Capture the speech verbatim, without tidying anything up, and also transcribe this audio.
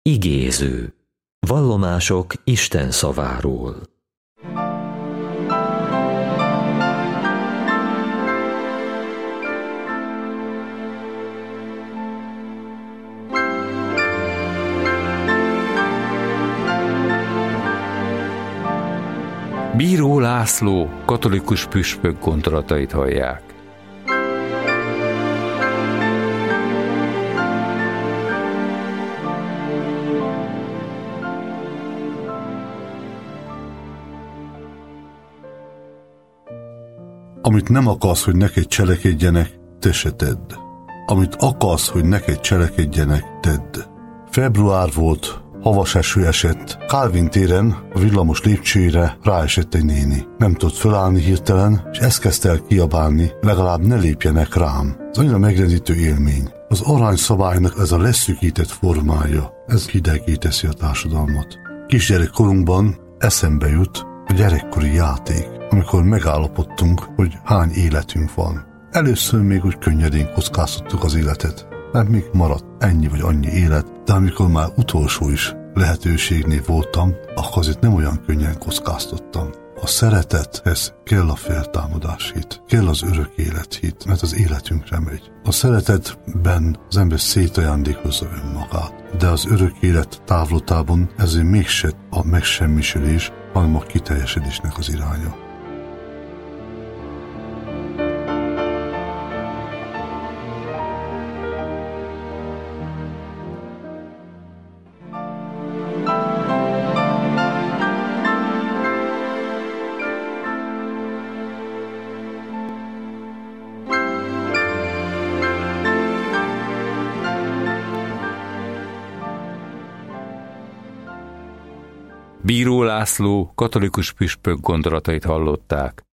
Igéző. Vallomások Isten szaváról. Bíró László katolikus püspök gondolatait hallják. Amit nem akarsz, hogy neked cselekedjenek, te se tedd. Amit akarsz, hogy neked cselekedjenek, tedd. Február volt, havas eső esett. Kálvin téren a villamos lépcsőjére ráesett egy néni. Nem tudott fölállni hirtelen, és ezt kezdte el kiabálni, legalább ne lépjenek rám. Ez annyira megrendítő élmény. Az aranyszabálynak ez a leszűkített formája, ez hidegé teszi a társadalmat. Kisgyerekkorunkban eszembe jut a gyerekkori játék, amikor megállapodtunk, hogy hány életünk van. Először még úgy könnyedén kockáztattuk az életet, mert még maradt ennyi vagy annyi élet, de amikor már utolsó is lehetőségnél voltam, akkor azért nem olyan könnyen kockáztattam. A szeretethez kell a feltámadáshit, kell az örök élethit, mert az életünkre megy. A szeretetben az ember szétajándékozza önmagát, de az örök élet távlatában ezért mégse a megsemmisülés, hanem a kiteljesedésnek az iránya. Bíró László katolikus püspök gondolatait hallották.